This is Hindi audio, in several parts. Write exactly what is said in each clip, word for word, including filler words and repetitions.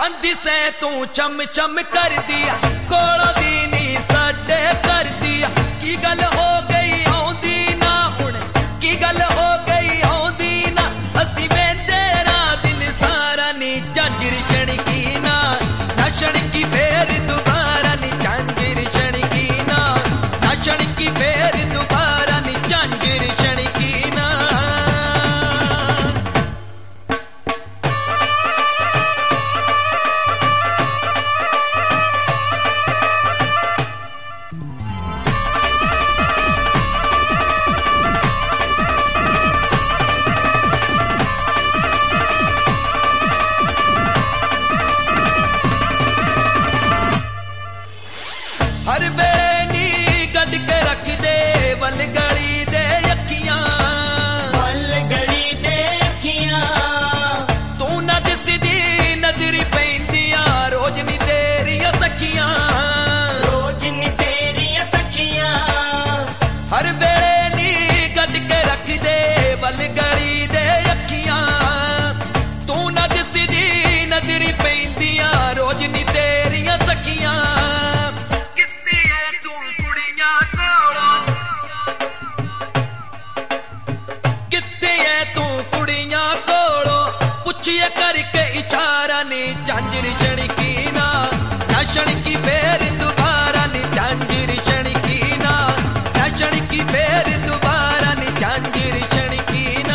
चांदी से तू चम चम कर दिया कोलों दी नी साडे कर दिया की गल हो गई आउंदी ना हुण की गल हो गई आउंदी ना असी वेंदे रात दिन सारा नी झांझर छणकी ना ना छणकी फेर दोबारा नी झांझर छणकी ना ना छणकी फेर दोबारा नी झांझर छणकी ना हर वेले नी गड के रख दे वल गली दे अखियां वल गली दे अखियां तू ना दिसदी नजरी पैंदियां रोज नी तेरियां सखियां रोज नी तेरियां सखियां हर वेले नी गड के रख दे वल गली दे अखियां तू ना दिसदी नजरी पैंदियां रोज नी तेरियां सखियां पुछिए करके इशारा नी झांझर छणकी ना ना छणकी फेर दोबारा नी झांझर छणकी ना ना छणकी फेर दोबारा नी झांझर छणकी ना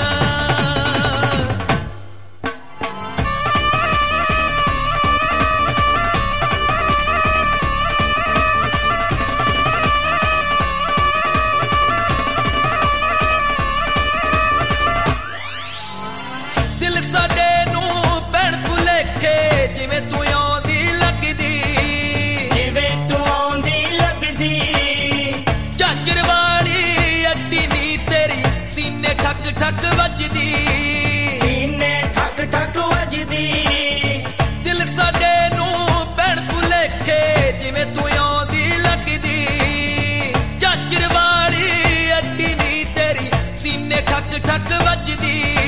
दिल साडे नू पैण भुलेखे जिवें तू आउंदी लगदी जिवें तू आउंदी लगदी झांझर वाली अड्डी नी तेरी सीने ठक ठक वजदी सीने ठक ठक वजदी दिल साडे नू पैण भुलेखे जिवें तू आउंदी लगदी झांझर वाली अड्डी नी तेरी सीने ठक ठक वजदी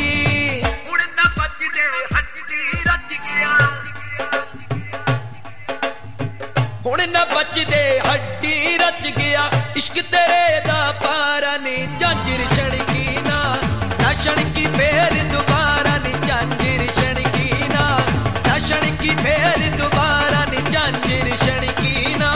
हुण ना बचदे हड्डी रच गया इश्क तेरे दा पारा नी झांझर छणकी ना ना छणकी फेर दोबारा नी झांझर छणकी ना ना छणकी फेर दोबारा नी झांझर छणकी ना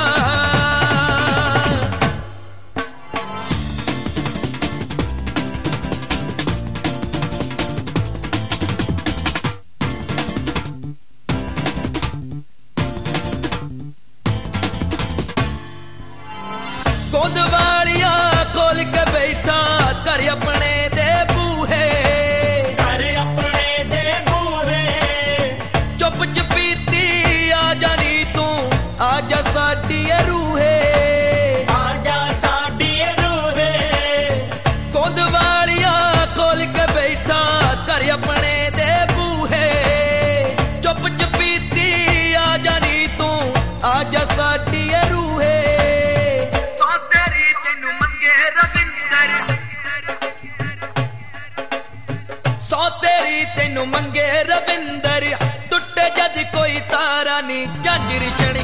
गोद वालिया खोल के बैठा कर अपने दे बूहे कर अपने दे बूहे चुप चपीती आ जानी तू आजा साडी रूहे आजा साडी रूहे गोद वालिया खोल के बैठा कर अपने दे बूहे चुप चपीती आ जानी तू आजा साडी रूहे सौ तेरी तेनू मंगे रविंदर टुटे जद कोई तारा नी झांझर छण